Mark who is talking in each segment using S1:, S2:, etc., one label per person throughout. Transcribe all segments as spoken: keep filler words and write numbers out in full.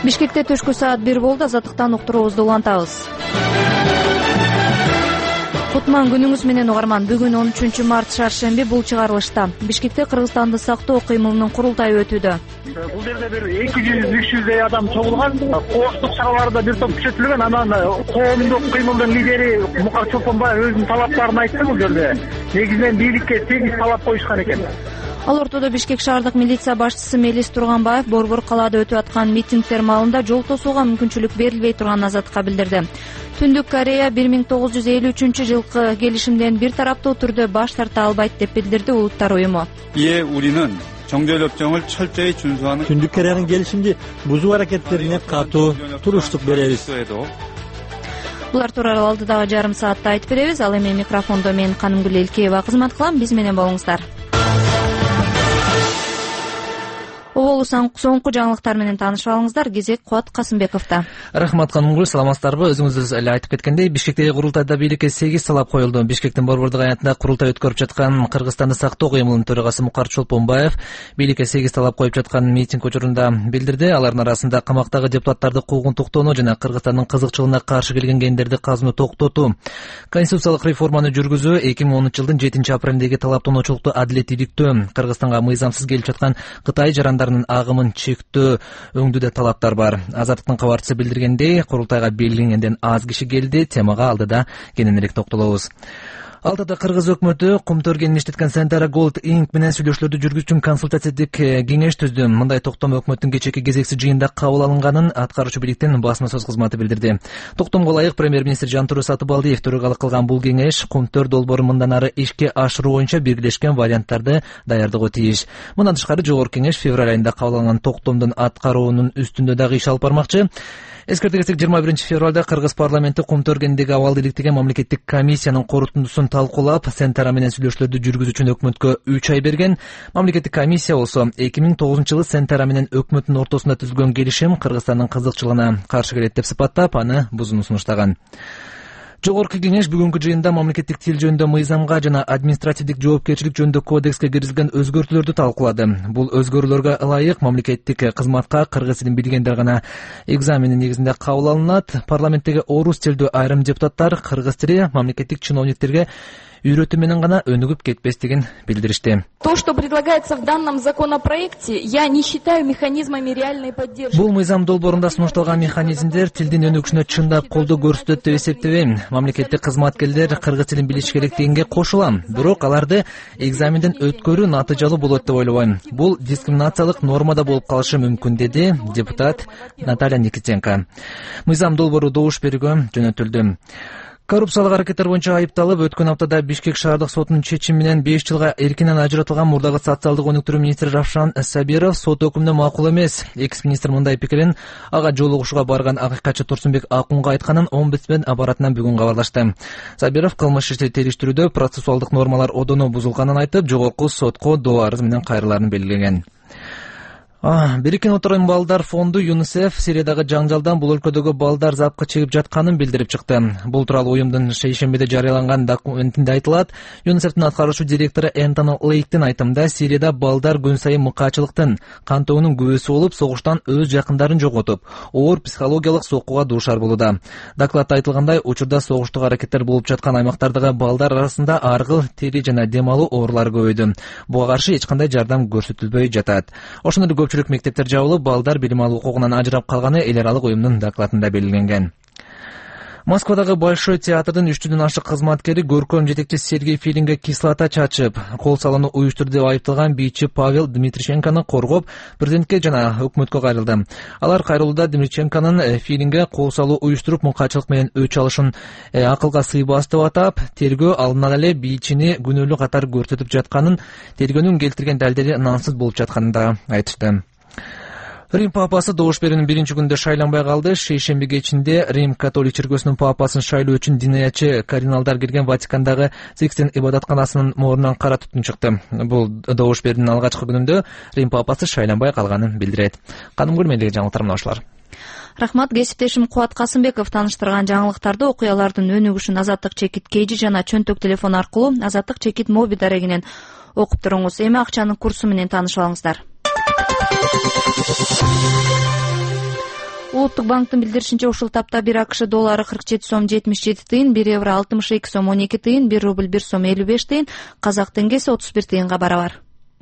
S1: Бишкекте түшкү саат бир болду. Азаттыктан уктуруубузду улантабыз. Кутман күнүңүз менен угарман. Бүгүн он үчүнчү март шаршемби. Бул чыгарылышта Бишкекте Кыргызстанды сактоо кыймылынын курултайы өтүүдө.
S2: Бул жерде бир эки жүз үч жүздөй адам чогулган. Кооштук чараларда бир топ күчөтүлгөн. Анан коомдук кыймылдын лидери Мукар Чолпонбаев өзүнүн талаптарын айтты бул жерде. Негизинен бийликке сегиз талап коюшкан экен.
S1: Ал ортодо Бишкек шаардык милиция башчысы Мелис Турганбаев Борбор калаада өтүп аткан митингдер маалында жол тосууга мүмкүнчүлүк берилбей турганын Азаттыкка билдирди. Түндүк Корея бир миң тогуз жүз элүү үчүнчү жылкы келишимден бир тараптуу түрдө баш тарта албайт деп билдирди Улуттар уюму.
S3: Ие 우리는 정절협정을 철저히 준수하는
S4: Түндүк Кореянын келишимди бузуу аракеттерине катуу туруштук беребиз.
S1: Булар тууралуу алдыдагы жарым саатта айтып беребиз. Ал эми микрофондо мен Канымгүл Элкеева кызмат кылам. Биз менен болуңуздар. Оболу соңку жаңылыктар менен таанышып алыңыздар. Кезек Кубат Касымбековдо.
S5: Рахмат Канымгүл, саламатсыздарбы? Өзүңүз эле айтып кеткендей, Бишкектеги курултайда бийликке сегиз талап коюлду. Бишкектин Борбордук аянтында курултай өткөрүп жаткан Кыргызстанды сактоо кыймылынын төрагасы Мукар Чолпонбаев бийликке сегиз талап коюп жатканын митинг учурунда билдирди. Алардын арасында камактагы депутаттарды куугунтуктоону жана Кыргызстандын кызыкчылыгына каршы келген гендерди казууну токтотуу, конституциялык реформаны жүргүзүү, эки миң онунчу жылдын жетинчи апрелиндеги талаптануучулукту адилеттүүлүктүү, Кыргызстанга мыйзамсыз келип жаткан Кытай жарандарынын агымын чектөө өңдүүдө талаптар бар. Азаттыктын кабарчысы билдиргендей, курултайга белгиленгенден аз киши келди. Темага алдыда кененирээк токтолобуз. Алдыда Кыргыз өкмөтү Кумтөр кенин иштеткен Santara Gold Incorporated менен сүйлөшүүлөрдү жүргүзүү үчүн консультативдик кеңеш түздү. Мындай токтом өкмөттүн кечээки кезексиз жыйында кабыл алынганын аткаруучу бийликтин басма сөз кызматы билдирди. Токтомго ылайык премьер-министр Жантуру Сатыбалдиев төрөгалык кылган бул кеңеш Кумтөр долбоорун мындан ары ишке ашыруу боюнча биргелешкен варианттарды даярдоого тийиш. Мындан тышкары жогорку кеңеш февраль айында кабыл алынган токтомдун аткаруунун үстүндө дагы иш алып бармакчы. Эскерте кетсек, жыйырма биринчи февралда Кыргыз парламенти Кумтөр кениндеги абалды иликтеген мамлекеттик комиссиянын корутундусун талкуулап, Santara менен сүйлөшүүлөрдү жүргүзүү үчүн өкмөткө үч ай берген. Мамлекеттик комиссия болсо эки миң тогузунчу жылы Santara менен өкмөттүн ортосунда түзүлгөн келишим Кыргызстандын кызыкчылыгына каршы келет деп сыпаттап, аны бузууну сунуштаган. Жогорку кеңеш бүгүнкү жыйында мамлекеттик тил жөнүндө мыйзамга жана административдик жоопкерчилик жөнүндө кодекске киргизилген өзгөртүүлөрдү талкуулады. Бул өзгөрүүлөргө ылайык мамлекеттик кызматка кыргыз тилин билгендер гана экзамендин негизинде кабыл алынат. Парламенттеги орус тилдүү айрым депутаттар кыргыз тили мамлекеттик чиновниктерге үйрөтүү менен гана өнүгүп кетпестигин билдиришти.
S6: То, что предлагается в данном законопроекте, я не считаю механизмами реальной поддержки.
S5: Бул мыйзам долбоорунда сунушталган механизмдер тилдин өнүгүшүнө чындап колдоо көрсөтөт деп эсептебейм. Мамлекеттик кызматкерлер кыргыз тилин билиш керектигинге кошулам, бирок аларды экзаменден өткөрүү натыйжалуу болот деп ойлобойм. Бул дискриминациялык нормада болуп калышы мүмкүн, деди депутат Наталья Никитенко. Мыйзам долбоору добуш берүүгө жөнөтүлдү. Коррупциялык аракеттер боюнча айыпталып, өткөн аптада Бишкек шаардык сотунун чечими менен беш жылга эркинен ажыратылган мурдагы социалдык өнүктүрүү министри Равшан Сабиров сот өкүмүнө макул эмес. Экс-министр мындай пикирин ага жолугушууга барган акыйкатчы Турсунбек Акунга айтканын омбудсмен аппаратынан бүгүн кабарлашты. Сабиров кылмыш ишти териштирүүдө процессуалдык нормалар одоно бузулганын айтып, жогорку сотко доо арыз менен кайрылаарын белгилеген. Бириккен Улуттар Уюму балдар фонду ЮНИСЕФ Сириядагы жаңжалдан бул өлкөдөгү балдар запкы чегип жатканын билдирип чыкты. Бул тууралуу уюмдун шейшембиде жарыяланган документинде айтылат. ЮНИСЕФтин аткаруучу директору Энтони Лейктин айтымында, Сирияда балдар күн сайын мыкаачылыктын, кан тобунун күбөсү болуп, согуштан өз жакындарын жоготуп, оор психологиялык соккуга дуушар болууда. Докладта айтылгандай, учурда согуштук аракеттер болуп жаткан аймактардагы балдар арасында аргыл, тери жана дем алуу оорулары көбөйдү. Буга каршы эч кандай жардам көрсөтүлбөй жатат. Ошондой эле көпчүлүк мектептер жабылып, балдар билим алуу укугунан ажырап калганы эл аралык уюмдун докладында белгиленген. Москвадагы Большой театрдын үч жүздөн ашык кызматкери көркөм жетекчи Сергей Филинге кислота чачып, кол салууну уюштурду деп айыпталган бийчи Павел Дмитриченкону коргоп, президентке жана өкмөткө кайрылды. Алар кайрылууда Дмитриченконун Филинге кол салуу уюштуруп, мукачылык менен өч алышын акылга сыйбас деп атап, тергөө алдынан эле бийчини күнөөлүү катары көрсөтүп жатканын, тергөөнүн келтирген далили нансыз болуп жатканын да айтышты. Рим папасы добуш берүүнүн биринчи күндө шайланбай калды. Шейшемби кечинде Рим католик чиркөөсүнүн папасын шайлоо үчүн динаятчы кардиналдар кирген Ватикандагы Сикстин ибадатканасынын морунан кара түтүн чыкты. Бул добуш берүүнүн алгачкы күнүндө Рим папасы шайланбай калганын билдирет. Канымгүл мендеги жаңылыктар мына ушулар.
S1: Рахмат. Кесиптешим Кубат Касымбеков таныштырган жаңылыктарды, окуялардын өнүгүшүн Азаттык чекит кейжи жана чөнтөк телефон аркылуу Азаттык чекит моби дарегинен окуп туруңуз. Эми акчанын курсу менен таанышып алыңыздар. Улуттук банктын билдиришинче ушул тапта бир АКШ доллары кырк жети сом жетимиш жети тыйын, бир евро алтымыш эки сом он эки тыйын, бир рубль бир сом элүү беш тыйын, казак теңгеси отуз бир тыйынга барабар.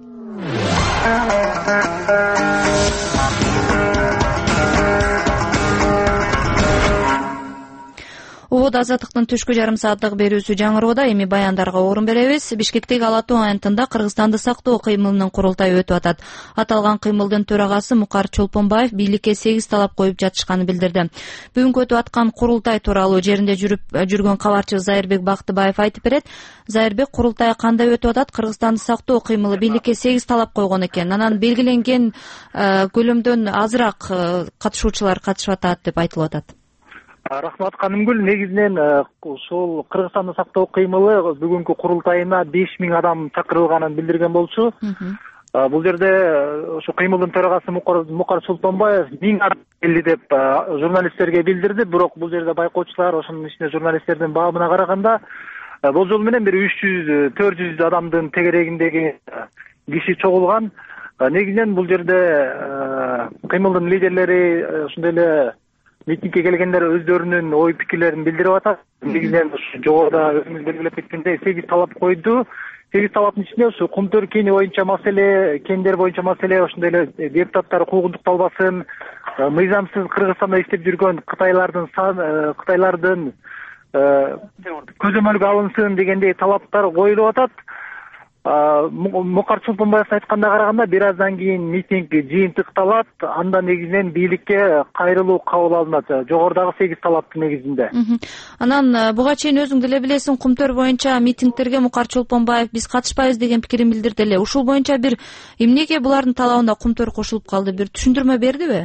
S1: Убада азаттыктын түшкү жарым сааттык берүүсү жаңыроодо, эми баяндарга орун беребиз. Бишкектеги Ала Тоо аянтында Кыргызстанды сактоо кыймылынын курултайы өтүп атат. Аталган кыймылдын төрагасы Мукар Чолпонбаев бийликке сегиз талап коюп жатышканын билдирди. Бүгүнкү өтүп аткан курултай тууралуу жеринде жүрүп жүргөн кабарчы Зайырбек Бактыбаев айтып берет. Зайырбек, курултай кандай өтүп атат? Кыргызстанды сактоо кыймылы бийликке сегиз талап койгон экен. Анан белгиленген көлөмдөн азыраак катышуучулар катышып атат деп айтылып атат.
S2: Рахмат Канымгүл, негизинен ушул Кыргызстанды сактоо кыймылы бүгүнкү курултайына беш миң адам чакырылганын билдирген болчу. Бул жерде ушу кыймылдын төрагасы Мукар Чолпонбаев миң адам келди деп журналисттерге билдирди, бирок бул жерде байкоочулар, ошонун ичинде журналисттердин баабына караганда болжол менен бир үч жүз төрт жүз адамдын тегерегиндеги киши чогулган. Негизинен бул жерде кыймылдын лидерлери, ошондой эле митингге келгендер өздөрүнүн ой пикирлерин билдирип атат. Негизинен жогоруда өзүңүз белгилеп кеткендей сегиз талап койду. сегиз талаптын ичинде ушу Кумтөр кени боюнча маселе, кендер боюнча маселе, ошондой эле депутаттар куугунтукталбасын, мыйзамсыз Кыргызстанда иштеп жүргөн кытайлардын кытайлардын көзөмөлгө алынсын дегендей талаптар коюлуп атат. Мукар Чолпонбаевдин айтканына караганда бир аздан кийин митинг жыйынтыкталат, анда негизинен бийликке кайрылуу кабыл алынат, жогорудагы сегиз талаптын негизинде.
S1: Анан буга чейин өзүң деле билесиң, Кумтөр боюнча митингтерге Мукар Чолпонбаев биз катышпайбыз деген пикирин билдирди эле. Ушул боюнча бир эмнеге булардын талабына Кумтөр кошулуп калды, бир түшүндүрмө бердиби?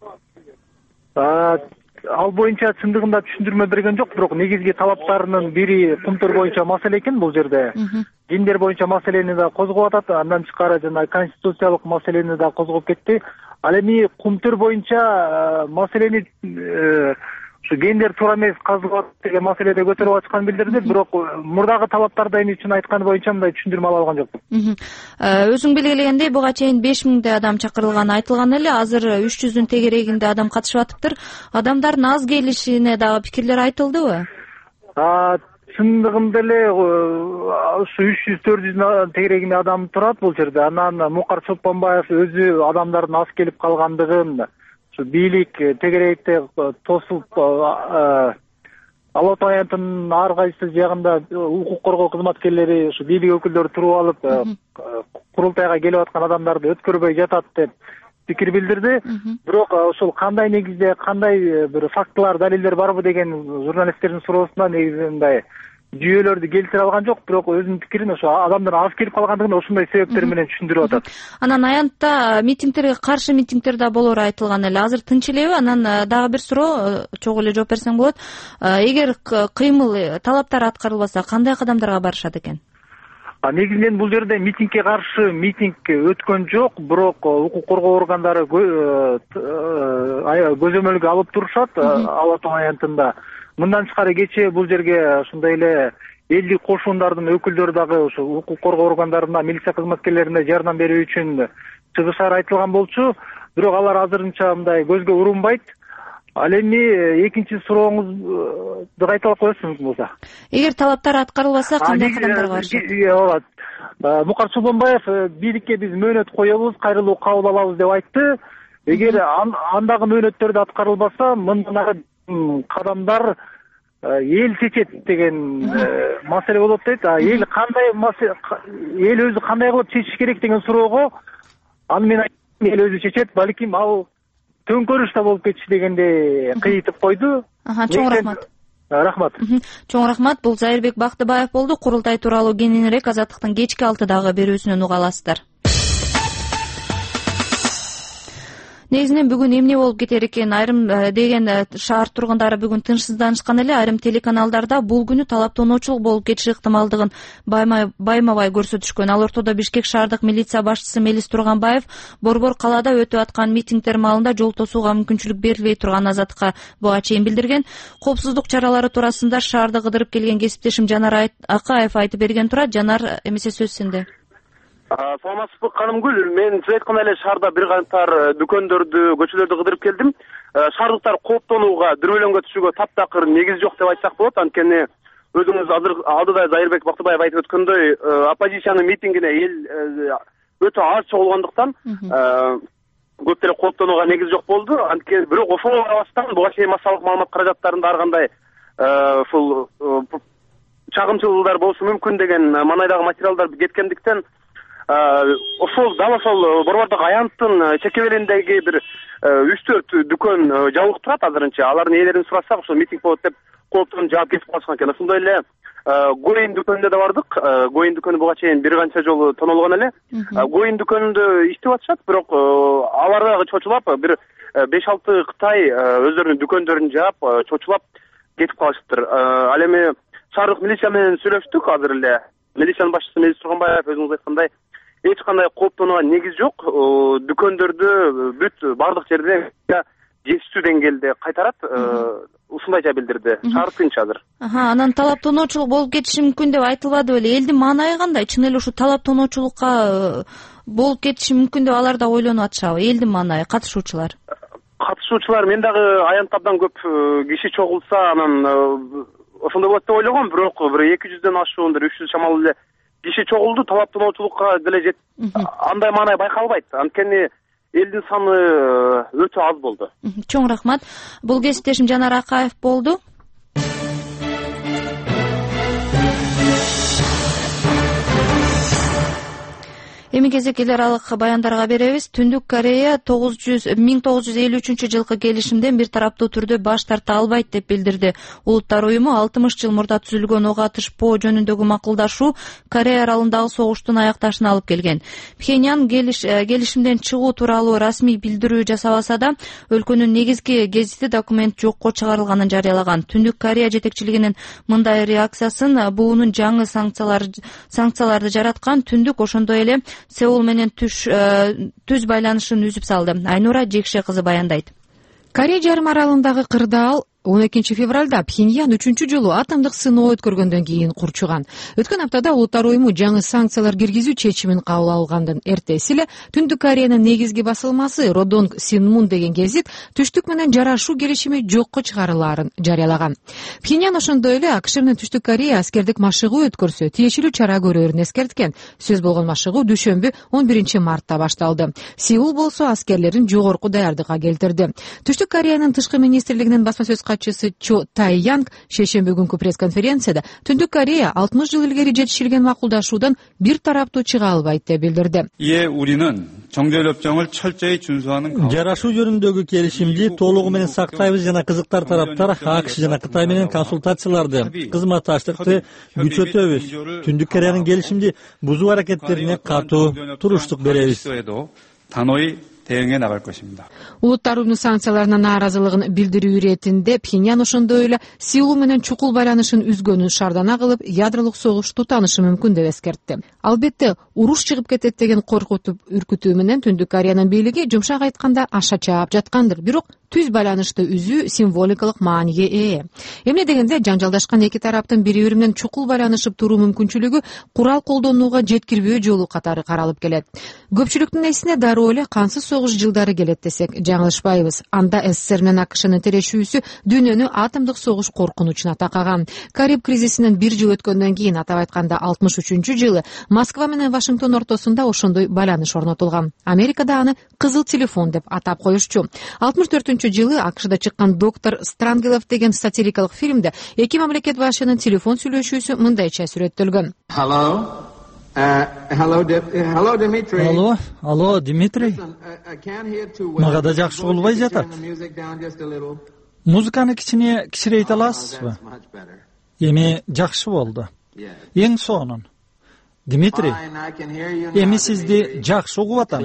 S2: Ал боюнча чындыгында түшүндүрмө берген жок, бирок негизги талаптарынын бири Кумтөр боюнча маселе экен бул жерде. Диндер боюнча маселени да козгоп атат, андан тышкары жана конституциялык маселени да козгоп кетти. Ал эми Кумтөр боюнча маселени ушу гендер туура эмес казылып деген маселеде көтөрүп ачканын билдирди, бирок мурдагы талаптарды эми үчүн айткан боюнча мындай түшүндүрмө ала алган жокмун.
S1: Өзүң белгилегендей, буга чейин беш миңдей адам чакырылганы айтылган эле, азыр үч жүздүн тегерегинде адам катышып атыптыр. Адамдардын аз келишине дагы пикирлер айтылдыбы?
S2: Чындыгында эле ушу үч жүз төрт жүз тегерегинде адам турат бул жерде. Анан Мукар Чолпонбаев өзү адамдардын аз келип калгандыгын, ушу бийлик тегеректе тосуп, Ала Тоо аянтынын ар кайсы жагында укук коргоо кызматкерлери, ушу бийлик өкүлдөрү туруп алып, курултайга келип аткан адамдарды өткөрбөй жатат деп пикир билдирди. Бирок ошол кандай негизде, кандай бир фактылар, далилдер барбы деген журналисттердин суроосуна негизинен мындай жүйөлөрдү келтире алган жок, бирок өзүнүн пикирин ошо адамдар аз келип калгандыгын ошондой себептер менен түшүндүрүп атат.
S1: Анан аянтта митингтерге каршы митингтер да болору айтылган эле. Азыр тынч элеби? Анан дагы бир суроо, чогуу эле жооп берсең болот. Эгер кыймыл, талаптар аткарылбаса, кандай кадамдарга барышат экен?
S2: Негизинен бул жерде митингге каршы митинг өткөн жок, бирок укук коргоо органдары көзөмөлгө алып турушат Ала Тоо аянтында. Мындан тышкары кечээ бул жерге ушундай эле элдик кошундардын өкүлдөрү дагы ушу укук коргоо органдарына, милиция кызматкерлерине жардам берүү үчүн чыгышар айтылган болчу, бирок алар азырынча мындай көзгө урунбайт. Ал эми экинчи сурооңузду кайталап коесуңуз болсо.
S1: Эгер талаптар аткарылбаса, кандай кадамдарга барышат?
S2: Ооба. Мукар Чолпонбаев бийликке биз мөөнөт коебуз, кайрылуу кабыл алабыз деп айтты. Эгер андагы мөөнөттөрдү аткарылбаса, мындан ары кадамдар эл чечет деген маселе болот дейт. Эл кандай маселе, эл өзү кандай кылып чечиш керек деген суроого аны мен айттым, эл өзү чечет, балким ал төңкөрүш да болуп кетиши дегенде кыйытып койду.
S1: Чоң рахмат.
S2: Рахмат.
S1: Чоң рахмат. Бул Зайырбек Бактыбаев болду. Курултай тууралуу кененирээк Азаттыктын кечки алтыдагы берүүсүнөн уга аласыздар. Негизинен бүгүн эмне болуп кетер экен, айрым деген шаар тургундары бүгүн тынчсызданышкан эле. Айрым телеканалдарда бул күнү талаптануучулук болуп кетиши ыктымалдыгын байма-бай көрсөтүшкөн. Ал ортодо Бишкек шаардык милиция башчысы Мелис Турганбаев Борбор калаада өтүп аткан митингтер маалында жол тосууга мүмкүнчүлүк берилбей турган Азаттыкка буга чейин билдирген. Коопсуздук чаралары туурасында шаарды кыдырып келген кесиптешим Жанар Акаев айтып берген турат. Жанар, эмесе сөз сенде.
S7: Саламатсызбы Канымгүл, мен сиз айткандай эле шаарда бир катар дүкөндөрдү, көчөлөрдү кыдырып келдим. шаардыктар кооптонууга, дүрбөлөңгө түшүүгө таптакыр негиз жок деп айтсак болот. Анткени өзүңүз азыр алдыда Зайырбек Бактыбаев айтып өткөндөй, оппозициянын митингине эл өтө аз чогулгандыктан көп деле кооптонууга негиз жок болду. Анткени бирок ошого карабастан буга чейин массалык маалымат каражаттарында ар кандай ушул чагымчылуулар болушу мүмкүн деген маанайдагы материалдар кеткендиктен ошол дал ошол Борбордук аянттын чекебелиндеги бир үч төрт дүкөн жабык турат азырынча. Алардын ээлерин сурасак, ошол митинг болот деп кооптонуп жаап кетип калышкан экен. Ошондой эле Гоин дүкөнүнө да бардык. Гоин дүкөнү буга чейин бир канча жолу тонолгон эле. Гоин дүкөнүндө иштеп атышат, бирок алар дагы чочулап, бир беш алты Кытай өздөрүнүн дүкөндөрүн жаап, чочулап кетип калышыптыр. Ал эми шаардык милиция менен сүйлөштүк азыр эле. Милициянын башчысы Мелис Турганбаев өзүңүз айткандай, эч кандай кооптонууга негиз жок. Дүкөндөрдү бүт бардык жерде жетиштүү деңгээлде кайтарат. Ушундайча билдирди. Шаар тынч азыр.
S1: Аха, анан талап тоноочулук болуп кетиши мүмкүн деп айтылбады беле? Элдин маанайы кандай? Чын эле ушу талап тоноочулукка болуп кетиши мүмкүн деп алар да ойлонуп атышабы? Элдин маанайы, катышуучулар.
S7: Катышуучулар, мен дагы аянтта абдан көп киши чогулса, анан ошондой болот деп ойлогом, бирок бир эки жүздөн ашуун, бир үч жүз шамалуу эле киши чогулду. Талап тоноочулукка деле жет андай маанай байкалбайт. Анткени элдин саны өтө аз болду.
S1: Чоң рахмат. Бул кесиптешим Жанар Акаев болду. Эми кезек эл аралык баяндарга беребиз. Түндүк Корея миң тогуз жүз элүү үчүнчү жылкы келишимден бир тараптуу түрдө баш тарта албайт деп билдирди. Улуттар уюму алтымыш жыл мурда түзүлгөн ого атышпоо жөнүндөгү макулдашуу Корея аралындагы согуштун аякташына алып келген. Пхеньян келишимден чыгуу тууралуу расмий билдирүү жасабаса да, өлкөнүн негизги гезити документ жокко чыгарылганын жарыялаган. Түндүк Корея жетекчилигинин мындай реакциясын буунун жаңы санкцияларды жараткан Түндүк ошондой эле Сеул менен түз байланышын үзүп салды. Айнура Жекше кызы баяндайт.
S8: Корея жарым аралындагы кырдаал он экинчи февралда Пхеньян үчүнчү жолу атомдук сыноо өткөргөндөн кийин курчуган. Өткөн аптада Улуттар уюму жаңы санкциялар киргизүү чечимин кабыл алгандын эртеси эле Түндүк Кореянын негизги басылмасы Родонг Синмун деген гезит Түштүк менен жарашуу келишими жокко чыгарылаарын жарыялаган. Пхеньян ошондой эле АКШ менен Түштүк Корея аскердик машыгуу өткөрсө тиешелүү чара көрөөрүн эскерткен. Сөз болгон машыгуу дүйшөмбү он биринчи мартта башталды. Сеул болсо аскерлерин жогорку даярдыкка келтирди. Түштүк Кореянын тышкы министрлигинин басма сөз катчысы Чо Тай-Янг шейшемби күнкү пресс-конференцияда Түндүк Корея алтымыш жыл илгери жетишилген макулдашуудан бир тараптуу чыга албайт деп билдирди.
S3: 이에 우리는 정전협정을 철저히 준수하는
S4: жарашуу жөнүндөгү келишимди толугу менен сактайбыз жана кызыктар тараптар АКШ жана Кытай менен консультацияларды, кызматташтыкты күчөтөбүз. Түндүк Кореянын келишимди бузуу аракеттерине катуу туруштук беребиз.
S3: 단호히 대응해 나갈 것입니다.
S8: Улуттар уюмунун санкцияларына нааразылыгын билдирүү иретинде Пхеньян ошондой эле Сеул менен чукул байланышын үзгөнүн шардана кылып, ядролук согуш тутанышы мүмкүн деп эскертти. Албетте, уруш чыгып кетет деген коркутуп үркүтүү менен Түндүк Кореянын бийлиги жумшак айтканда аша чаап жаткандыр. Бирок түз байланышты үзүү символикалык мааниге ээ. Эмне дегенде жаңжалдашкан эки тараптын бири-бири менен чукул байланышып туруу мүмкүнчүлүгү курал колдонууга жеткирбөө жолу катары каралып келет. Көпчүлүктүн эсине дароо эле кансыз согуш жылдары келет десек жаңылышпайбыз. Анда СССР менен АКШнын тирешүүсү дүйнөнү атомдук согуш коркунучуна такаган. Кариб кризисинен бир жыл өткөндөн кийин, атап айтканда алтымыш үчүнчү жылы Москва менен Вашингтон ортосунда ошондой байланыш орнотулган. Америкада аны кызыл телефон деп атап коюшчу. алтымыш төртүнчү жылы АКШда чыккан доктор Странгелов деген сатирикалык фильмде эки мамлекет башчынын телефон сүйлөшүүсү мындайча сүрөттөлгөн.
S4: Алло, алло, Дмитрий. Мага да жакшы болбой жатат. Музыканы кичине кичирейте аласызбы? Эми жакшы болду. Эң сонун. Дмитрий, эми сизди жакшы угуп атам.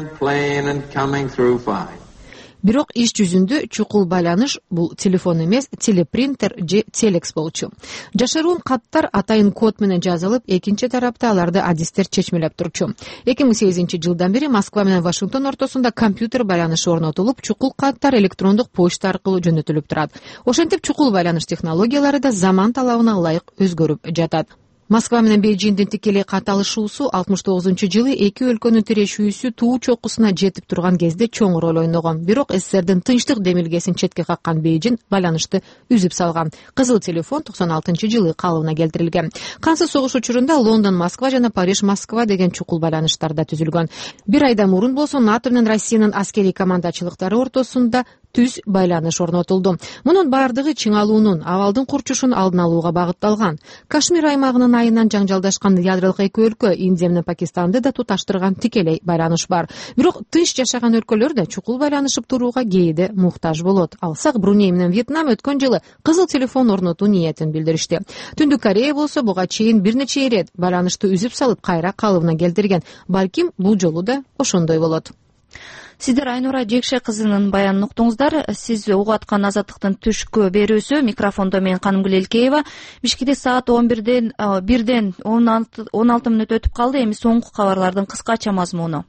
S8: Бирок иш жүзүндө чукул байланыш бул телефон эмес, телепринтер же телекс болчу. Жашыруун каттар атайын код менен жазылып, экинчи тарапта аларды адистер чечмелеп турчу. эки миң сегизинчи жылдан бери Москва менен Вашингтон ортосунда компьютер байланышы орнотулуп, чукул каттар электрондук почта аркылуу жөнөтүлүп турат. Ошентип чукул байланыш технологиялары да заман талабына ылайык өзгөрүп жатат. Москва менен Бейжиңдин тикелей каталышуусу алтымыш тогузунчу жылы эки өлкөнүн тирешүүсү туу чокусуна жетип турган кезде чоң роль ойногон. Бирок СССРдин тынчтык демилгесин четке каккан Бейжиң байланышты үзүп салган. Кызыл телефон токсон алтынчы жылы калыбына келтирилген. Кансыз согуш учурунда Лондон Москва жана Париж Москва деген чукул байланыштар да түзүлгөн. Бир айдан мурун болсо НАТО менен Россиянын аскерий командачылыктары ортосунда түз байланыш орнотулду. Мунун бардыгы чың алуунун, абалдын курчушун алдын алууга багытталган. Кашмир аймагынын айынан жаңжалдашкан ядролук эки өлкө Индия менен Пакистанды да туташтырган тикелей байланыш бар. Бирок тынч жашаган өлкөлөр да чукул байланышып турууга кээде муктаж болот. Алсак Бруней менен Вьетнам өткөн жылы кызыл телефон орнотуу ниетин билдиришти. Түндүк Корея болсо буга чейин бир нече ирет байланышты үзүп салып кайра калыбына келтирген. Балким бул жолу да ошондой болот. Сиздер Айнура Жекше кызынын баянын уктуңуздар. Сиз угуп аткан Азаттыктын түшкү берүүсү. Микрофондо мен Канымгүл Элкеева. Бишкекте саат он бирден бирден он алты мүнөт өтүп калды. Эми соңку кабарлардын кыскача мазмуну.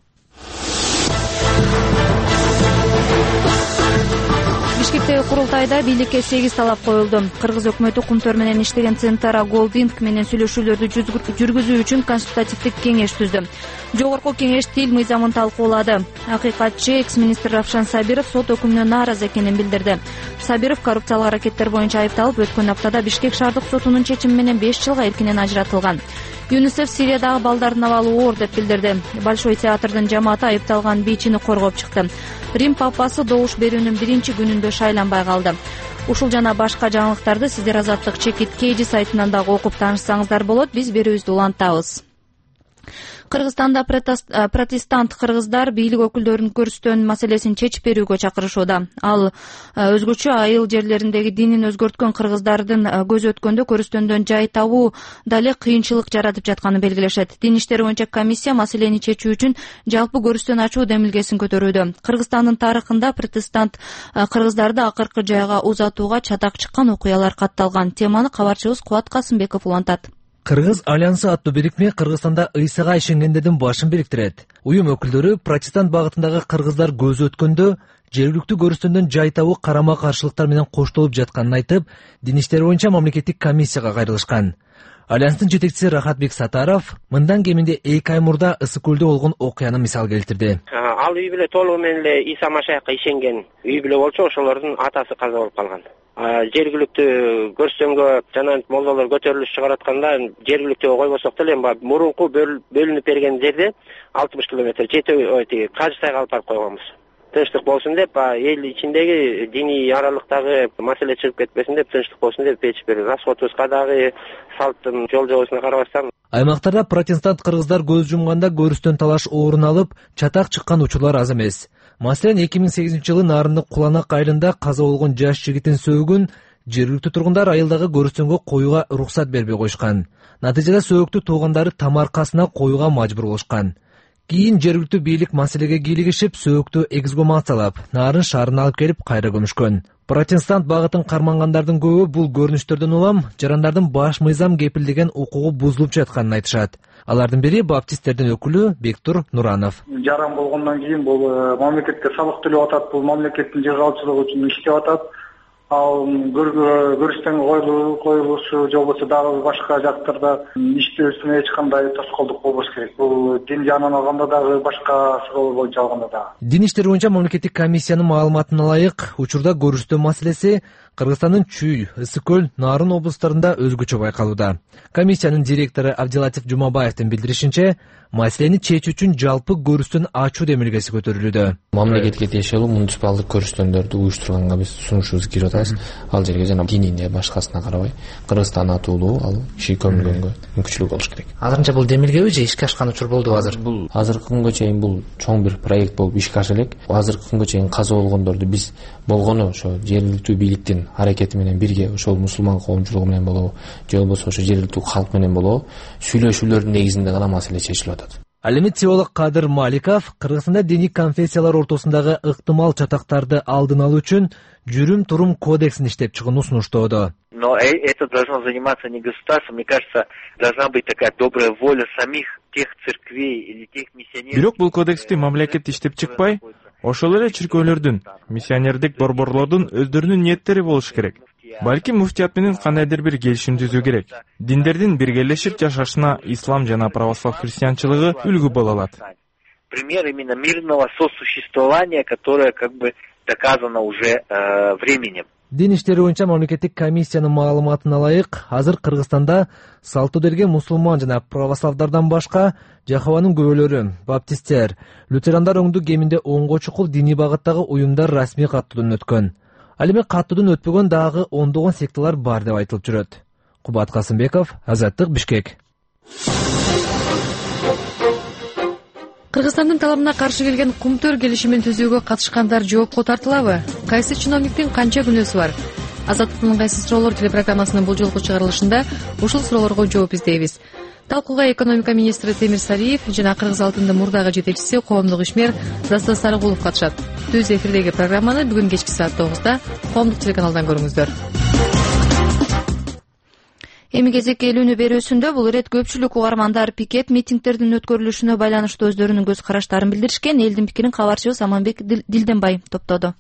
S8: Бишкектеги курултайда бийликке сегиз талап коюлду. Кыргыз өкмөтү Кумтөр менен иштеген Центара Голдинг менен сүйлөшүүлөрдү жүргүзүү үчүн консультативдик кеңеш түздү. Жогорку кеңеш тил мыйзамын талкуулады. Акыйкатчы экс-министр Равшан Сабиров сот өкүмүнө нааразы экенин билдирди. Сабиров коррупциялык аракеттер боюнча айыпталып, өткөн аптада Бишкек шаардык сотунун чечими менен беш жылга эркинен ажыратылган. ЮНИСЕФ Сириядагы балдардын абалы оор деп билдирди. Большой театрдын жамааты айыпталган бийчини коргоп чыкты. Рим папасы добуш берүүнүн биринчи күнүндө шайланбай калды. Ушул жана башка жаңылыктарды сиздер Азаттык чекит Кейжи сайтынан дагы окуп таанышсаңыздар болот. Биз берүүбүздү улантабыз. Кыргызстанда протестант кыргыздар бийлик өкүлдөрүнүн көрүстөн маселесин чечип берүүгө чакырышууда. Ал өзгөчө айыл жерлериндеги динин өзгөрткөн кыргыздардын көз өткөндө көрүстөндөн жай табуу дале кыйынчылык жаратып жатканын белгилешет. Дин иштери боюнча комиссия маселени чечүү үчүн жалпы көрүстөн ачуу демилгесин көтөрүүдө. Кыргызстандын тарыхында протестант кыргыздарды акыркы жайга узатууга чатак чыккан окуялар катталган. Теманы кабарчыбыз Кубат Касымбеков улантат.
S5: Кыргыз альянсы аттуу бирикме Кыргызстанда ыйсага ишенгендердин башын бириктирет. Уюм өкүлдөрү протестант багытындагы кыргыздар көзү өткөндө жергиликтүү көрүстөндөн жай табуу карама каршылыктар менен коштолуп жатканын айтып, дин иштери боюнча мамлекеттик комиссияга кайрылышкан. Альянстын жетекчиси Рахатбек Сатаров мындан кеминде эки ай мурда Ысык көлдө болгон окуяны мисал келтирди.
S9: Ал үй бүлө толугу менен эле Иса Машаякка ишенген үй бүлө болчу, ошолордун атасы каза болуп калган. Жергиликтүү көрсөмгө жана молдолор көтөрүлүш чыгаратканда жергиликтүү койбосок деле эми мурунку бөлүнүп берген жерде алтымыш километр жети Кажы сайга алып барып койгонбуз. Тынчтык болсун деп, эл ичиндеги диний аралыктагы маселе чыгып кетпесин деп, тынчтык болсун деп чечип берди. Расходубузга дагы салттын жол жобосуна карабастан
S5: аймактарда протестант кыргыздар көз жумганда көрүстөн талаш орун алып, чатак чыккан учурлар аз эмес. Маселен эки миң сегизинчи жылы Нарындын Куланак айылында каза болгон жаш жигитин сөөгүн жергиликтүү тургундар айылдагы көрүстөнгө коюуга уруксат бербей коюшкан. Натыйжада сөөгүктү туугандары тамаркасына коюуга мажбур болушкан. Кийин жергиликтүү бийлик маселеге кийлигишип, сөөгүктү эксгумациялап, Нарын шаарына алып келип кайра көмүшкөн. Протестант багытын кармангандардын көбү бул көрүнүштөрдөн улам жарандардын баш мыйзам кепилдеген укугу бузулуп жатканын айтышат. Алардын бири баптисттердин өкүлү Бектур Нуранов.
S2: Жаран болгондон кийин бул мамлекетке салык төлөп атат, бул мамлекеттин жыгаалчылыгы үчүн иштеп атат. Ал көрүстөн коюлушу же болбосо дагы башка жактарда иштөөсүнө эч кандай тоскоолдук болбош керек. Бул дин жагынан алганда дагы башка суроо боюнча алганда дагы.
S5: Дин иштери боюнча мамлекеттик комиссиянын маалыматына ылайык, учурда көрүстөө маселеси Кыргызстандын Чүй, Ысык көл, Нарын облустарында өзгөчө байкалууда. Комиссиянын директору Абдилатиф Жумабаевдин билдиришинче, маселени чечүү үчүн жалпы көрүстөн ачуу демилгеси көтөрүлүүдө.
S10: Мамлекетке тиешелүү муниципалдык көрүстөндөрдү уюштурганга биз сунушубузду кирип атабыз. Ал жерге жана динине башкасына карабай, Кыргызстан атуулуу, ал киши көмүлгөнгө мүмкүнчүлүк болуш керек.
S5: Азырынча бул демилгеби же ишке ашкан учур болду азыр?
S10: Бул азыркы күнгө чейин бул чоң бир проект болуп ишке аша элек. Азыркы күнгө чейин каза болгондорду биз болгону ошо жергиликтүү бийликтин аракети менен бирге, ошол мусулман коомчулугу менен болобу, же болбосо ошо жергиликтүү халк менен болобу, сүйлөшүүлөрдүн негизинде гана маселе чечилип атат.
S5: Ал эми теолог Кадыр Маликов Кыргызстанда диний конфессиялар ортосундагы ыктымал чатактарды алдын алуу үчүн жүрүм-турум кодексин иштеп чыгууну сунуштоодо.
S11: Но это должно заниматься не государство, мне кажется, должна быть такая добрая воля самих тех церквей или тех миссионеров.
S12: Бирок бул кодексти мамлекет иштеп чыкпай, ошол эле чиркөөлөрдүн, миссионердик борборлордун өздөрүнүн ниеттери болуш керек. Балким муфтият менен кандайдыр бир келишим түзүү керек. Диндердин биргелешип жашашына ислам жана православ христианчылыгы үлгү боло алат.
S11: Пример именно мирного сосуществования, которое как бы доказано уже э, временем.
S5: Дин иштери боюнча мамлекеттик комиссиянын маалыматына ылайык, азыр Кыргызстанда салтуу берген мусулман жана православдардан башка Жахованын күбөлөрү, баптисттер, лютерандар оңду кеминде онго чукул диний багыттагы уюмдар расмий каттоодон өткөн. Ал эми каттоодон өтпөгөн дагы ондогон секталар бар деп айтылып жүрөт. Кубат Касымбеков, Азаттык, Бишкек.
S8: Кыргызстандын талабына каршы келген кумтөр келишимин түзүүгө катышкандар жоопко тартылабы? Кайсы чиновниктин канча күнөөсү бар? Азаттыктын кайсы суроолор телепрограммасынын бул жолку чыгарылышында ушул суроолорго жооп издейбиз. Талкууга экономика министри Темир Сариев жана Кыргыз алтындын мурдагы жетекчиси коомдук ишмер Дастан Сарыгулов катышат. Түз эфирдеги программаны бүгүн кечки саат тогузда коомдук телеканалдан көрүңүздөр. Эми кезек элүүнү берүүсүндө бул ирет көпчүлүк угармандар пикет митингдердин өткөрүлүшүнө байланыштуу өздөрүнүн көз караштарын билдиришкен. Элдин пикирин кабарчыбыз Аманбек Дилденбай топтоду.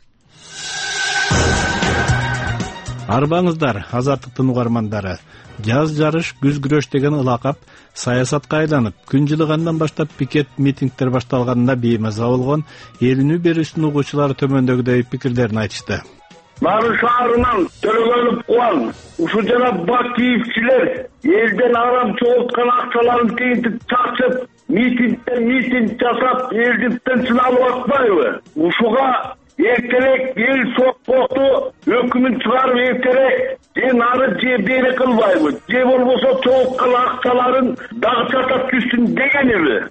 S13: Арбаңыздар, Азаттыктын угармандары. Жаз жарыш, күз күрөш деген ылакап саясатка айланып, күн жылыгандан баштап пикет митингдер башталганында беймаза болгон элүүнү берүүсүнүн угуучулары төмөндөгүдөй пикирлерин айтышты.
S14: Нарын шаарынан Төлөгөлүп Кубан, ушул жана бак кийипчилер элден арам чогулткан акчаларын тегинтип чачып, митингден митинг жасап, элди тынчын алып атпайбы? Ушуга эртерээк эл сокпокту өкүмүн чыгарып эртерээк же нары же бери кылбайбы? Же болбосо чогулткан акчаларын дагы чатап түшсүн дегениби?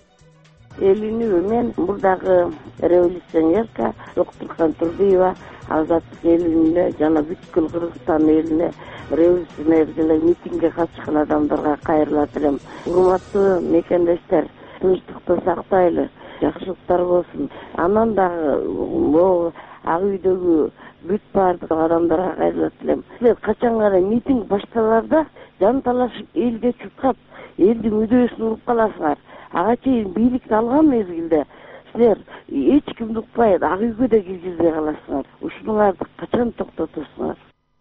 S15: Элүүнү мен мурдагы революционерка Доктурхан Турдиева Азаттык элүнө жана бүткүл Кыргызстан элине революционерлер митингге катышкан адамдарга кайрылат элем. Урматтуу мекендештер, тынчтыкты сактайлы, жакшылыктар болсун. Анан дагы могу ак үйдөгү бүт баардык адамдарга кайрылат элем. Силер качан гана митинг башталарда жан талашып элге чуркап, элдин мүдөөсүн уруп каласыңар. Ага чейин бийликти алган мезгилде силер эч кимди укпай ак үйгө да киргизбей каласыңар. Ушуңарды качан токтотосуңар?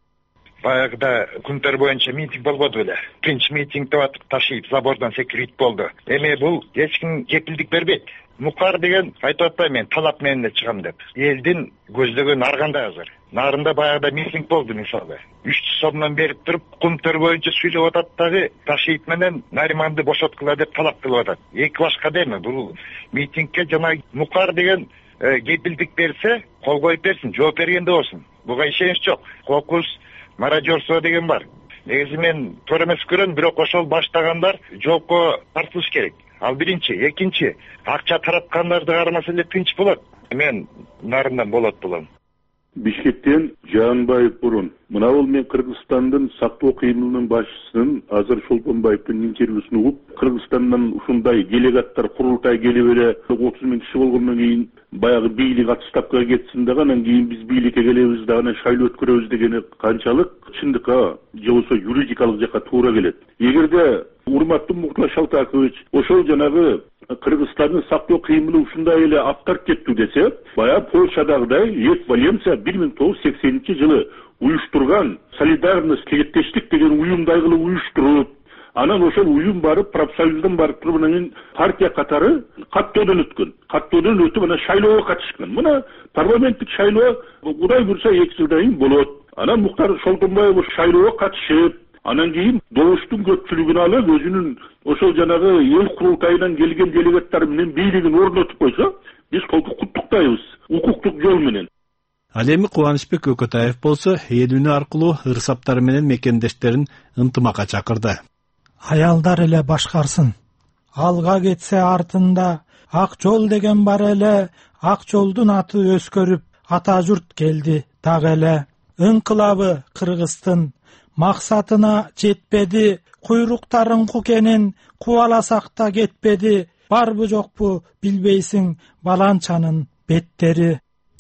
S16: Баягыда күндөр боюнча митинг болбоду беле. Биринчи митинг деп атып ташыйт, забордон секирит болду. Эми бул эч ким кепилдик бербейт. Мукар деген айтып атпайм мен талап менен эле чыгам деп. Элдин көздөгөн арганда азыр. Нарында баягыда митинг болду мисалы. үч сомдон берип туруп, күндөр боюнча сүйлөп атат дагы Ташиит менен Нариманды бошоткула деп талап кылып атат. Эки башка деми бул митингге жана Мукар деген кепилдик берсе, кол коюп берсин, жооп бергенде болсун. Буга ишенич жок. Кокус мародерство деген бар. Негизи мен туура эмес көрөм, бирок ошол баштагандар жоопко тартылыш керек. Ал биринчи, экинчи, акча тараткандарды кармаса эле тынч болот. Мен нарындан болот болом.
S17: Бишкектен Жанбаев бурун. Мына бул мен Кыргызстандын сактоо кыймылынын башчысынын Азыр Шолпонбаевдин интервьюсун угуп, Кыргызстандан ушундай делегаттар курултай келип эле отуз миң киши болгондон кийин баягы бийлик отставкага кетсин дагы, анан кийин биз бийликке келебиз дагы, анан шайлоо өткөрөбүз дегени канчалык чындыкка же болбосо юридикалык жакка туура келет. Эгерде урматтуу Муктар Шалтакович ошол жанагы Кыргызстандын сактоо кыймылы ушундай эле аптарып кеттү десе, баягы Польшадагыдай Лет Валенция бир миң тогуз жүз сексенинчи жылы уюштурган солидарность кээптештик деген уюмдай кылып уюштуруп, анан ошол уюм барып профсоюздун барып туруп анан партия катары каттоодон өткөн. Каттоодон өтүп анан шайлоого катышкан. Мына парламенттик шайлоо Кудай буйрса эки жылдан кийин болот. Анан Муктар Шолтонбаев шайлоого катышып, анан кийин добуштун көпчүлүгүн алып өзүнүн ошол жанагы эл курултайынан келген делегаттар менен бийлигин орнотуп койсо, биз куттуктайбыз укуктук жол менен.
S13: Ал эми Кубанычбек Өкөтаев болсо элүүнү аркылуу ырсаптары менен мекендештерин ынтымакка чакырды.
S18: Аялдар эле башкарсын. Алга кетсе артында ак жол деген бар эле, ак жолдун аты өскөрүп, ата журт келди дагы эле. Ыңкылабы Кыргыздын максатына жетпеди, куйруктарын кукенин кубаласак да кетпеди. Барбы жокпу билбейсиң баланчанын беттери.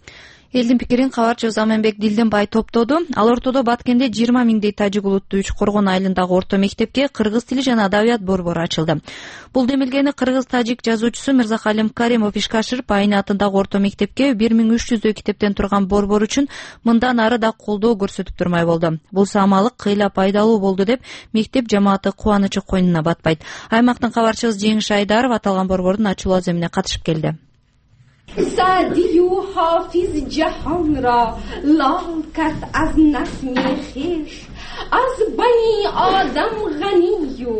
S1: Элдин пикирин кабарчыбыз Заманбек Дилденбай топтоду. Ал ортодо Баткенде жыйырма миңдей тажик улуттуу Үч Коргон айылындагы орто мектепке кыргыз тили жана адабият борбору ачылды. Бул демилгени кыргыз-тажик жазуучусу Мырзахалим Каримов ишке ашырып, Айны атындагы орто мектепке бир миң үч жүздөй китептен турган борбор үчүн мындан ары да колдоо көрсөтүп турмай болду. Бул самалык кыйла пайдалуу болду деп мектеп жамааты кубанычы койнуна батпайт. Аймактын кабарчыбыз Жеңиш Айдаров аталган борбордун ачылуу аземине катышып келди.
S19: سعدی و حافظ جهان را لال کرد از نسیم خویش از بنی آدم غنی و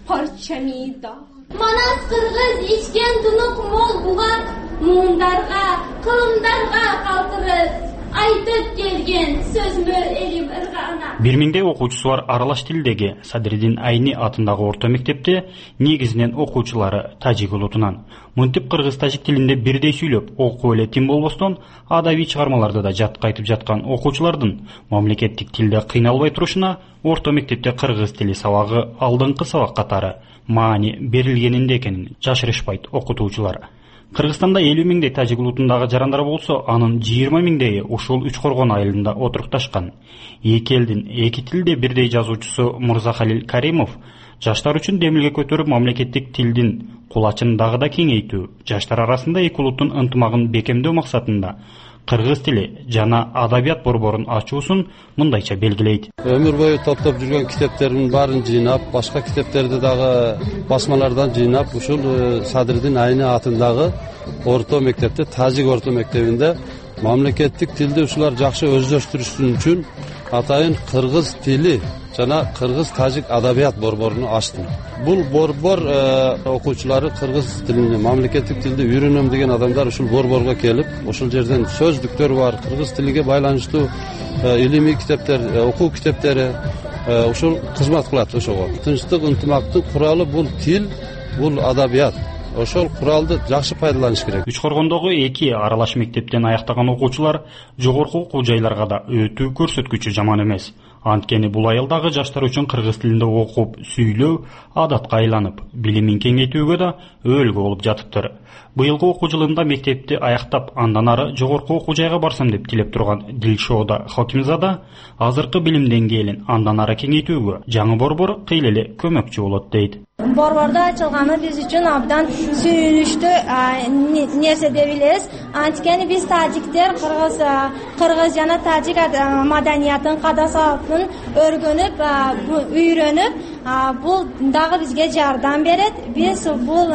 S19: پرچمی دار
S20: Манас кыргыз ичкен тунук мол бугат муундарга кылымдарга калтырып айтып келген сөзмө элим ыргана.
S21: бир миңдей окуучусу бар аралаш тилдеги Садриддин Айни атындагы орто мектепте негизинен окуучулары тажик улутунан. Мынтип кыргыз-тажик тилинде бирдей сүйлөп окуу эле тим болбостон, адабий чыгармаларды да жат кайтып жаткан окуучулардын мамлекеттик тилде кыйналбай турушуна орто мектепте кыргыз тили сабагы алдыңкы сабак катары маани берилгенинде экенин жашырышпайт окутуучулар. Кыргызстанда элүү миңдей тажик улутундагы жарандар болсо, анын жыйырма миңдейи ушул Үч Коргон айылында отурукташкан. Эки элдин эки тилде бирдей жазуучусу Мырзахалил Каримов жаштар үчүн демилге көтөрүп, мамлекеттик тилдин кулачын дагы да кеңейтүү, жаштар арасында эки улуттун ынтымагын бекемдөө максатында кыргыз тили жана адабият борборун ачуусун мындайча белгилейт.
S22: Өмүр бою топтоп жүргөн китептердин баарын жыйнап, башка китептерди дагы басмалардан жыйнап, ушул Садриддин Айны атындагы орто мектепте, тажик орто мектебинде мамлекеттик тилди ушулар жакшы өздөштүрүшүн үчүн атайын кыргыз тили жана кыргыз-тажик адабият борборун ачтым. Бул борбор окуучулары кыргыз тилин, мамлекеттик тилди үйрөнөм деген адамдар ушул борборго келип, ушул жерден сөздүктөр бар, кыргыз тилиге байланыштуу илимий китептер, окуу китептери ушул кызмат кылат ошого. Тынчтык, ынтымактын куралы бул тил, бул адабият. Ошол куралды жакшы пайдаланыш керек.
S21: Үч Коргондогу эки аралаш мектептен аяктаган окуучулар жогорку окуу жайларга да өтүү көрсөткүчү жаман эмес. Анткени бул айылдагы жаштар үчүн кыргыз тилинде окуп, сүйлөө адатка айланып, билимин кеңейтүүгө да өөлгө болуп жатыптыр. Быйылкы окуу жылында мектепти аяктап, андан ары жогорку окуу жайга барсам деп тилеп турган Дилшода Хокимзада азыркы билим деңгээлин андан ары кеңейтүүгө жаңы борбор кыйла эле көмөкчү болот дейт.
S23: Борбордо ачылганы биз үчүн абдан сүйүнүчтүү нерсе деп билебиз. Анткени биз тажиктер кыргыз кыргыз жана тажик маданиятын, кадасатын өргөнүп, үйрөнүп, бул дагы бизге жардам берет. Биз бул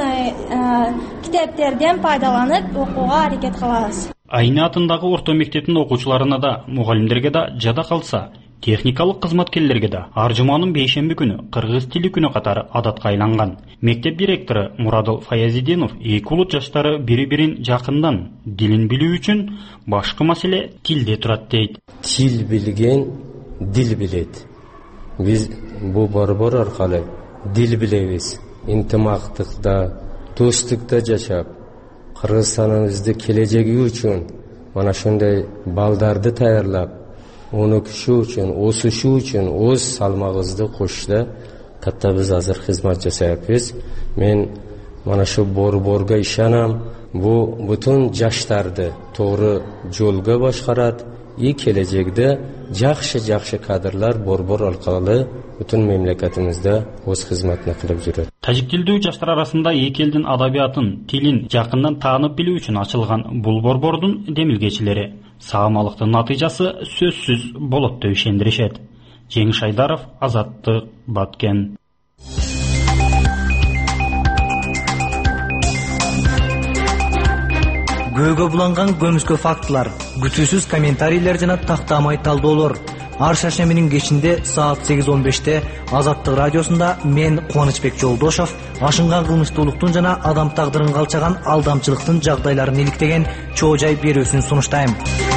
S23: китептерден пайдаланып окууга аракет кылабыз.
S21: Айны атындагы орто мектептин окуучуларына да, мугалимдерге да жада калса, техникалык кызматкерлерге да ар жуманын бейшемби күнү кыргыз тили күнү катары адатка айланган. Мектеп директору Мурадыл Фаязидинов эки улут жаштары бири-бирин жакындан дилин билүү үчүн башкы маселе тилде турат дейт.
S24: Тил билген дил билет. Биз бул борбор аркылуу дил билебиз. Интимактыкта, достукта жашап, Кыргызстаныбызды келечеги үчүн мана ушундай балдарды таярлап, өнөкүшүү үчүн, өсүшүү үчүн өз салмагыбызды кошушта катта биз азыр кызмат жасайбыз. Мен мана шу борборго ишанам. Бу бүтүн жаштарды туура жолго башкарат. И келечекте жакшы-жакшы кадрлар борбор аркылуу бүтүн мамлекетибизде өз кызматын кылып жүрөт.
S21: Тажик тилдүү жаштар арасында эки элдин адабиятын, тилин жакындан таанып билүү үчүн ачылган бул борбордун демилгечилери саамалыктын натыйжасы сөзсүз болот деп ишендиришет. Жеңиш Айдаров, Азаттык, Баткен.
S25: Көөгө буланган көмүскө фактылар, күтүүсүз комментарийлер жана тактамай талдоолор. Ар шаршембинин кечинде саат сегиз он беште Азаттык радиосунда мен Кубанычбек Жолдошов ашынган кылмыштуулуктун жана адам тагдырын калчаган алдамчылыктын жагдайларын иликтеген чоо жай берүүсүн сунуштайм.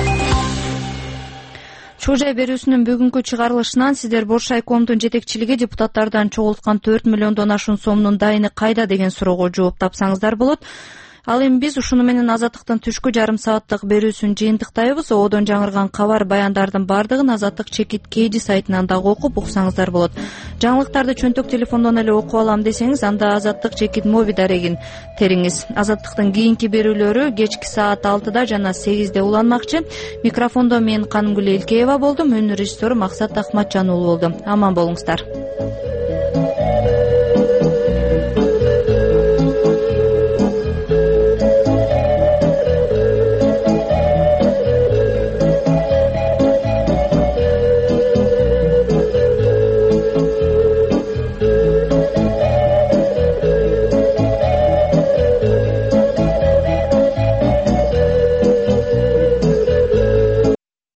S1: Чоо жай берүүсүнүн бүгүнкү чыгарылышынан сиздер Боршайкомдун жетекчилиги депутаттардан чогулткан төрт миллиондон ашуун сомдун дайыны кайда деген суроого жооп тапсаңыздар болот. ал эми биз ушуну менен Азаттыктын түшкү жарым сааттык берүүсүн жыйынтыктайбыз. Одон жаңырган кабар баяндардын бардыгын Азаттык чекит кейди сайтынан дагы окуп уксаңыздар болот. Жаңылыктарды чөнтөк телефондон эле окуп алам десеңиз, анда Азаттык чекит моби дарегин териңиз. Азаттыктын кийинки берүүлөрү кечки саат алтыда жана сегизде уланмакчы. Микрофондо мен Канымгүл Элкеева болдум, өнөр режиссеру Максат Ахматжан уулу болду. Аман болуңуздар.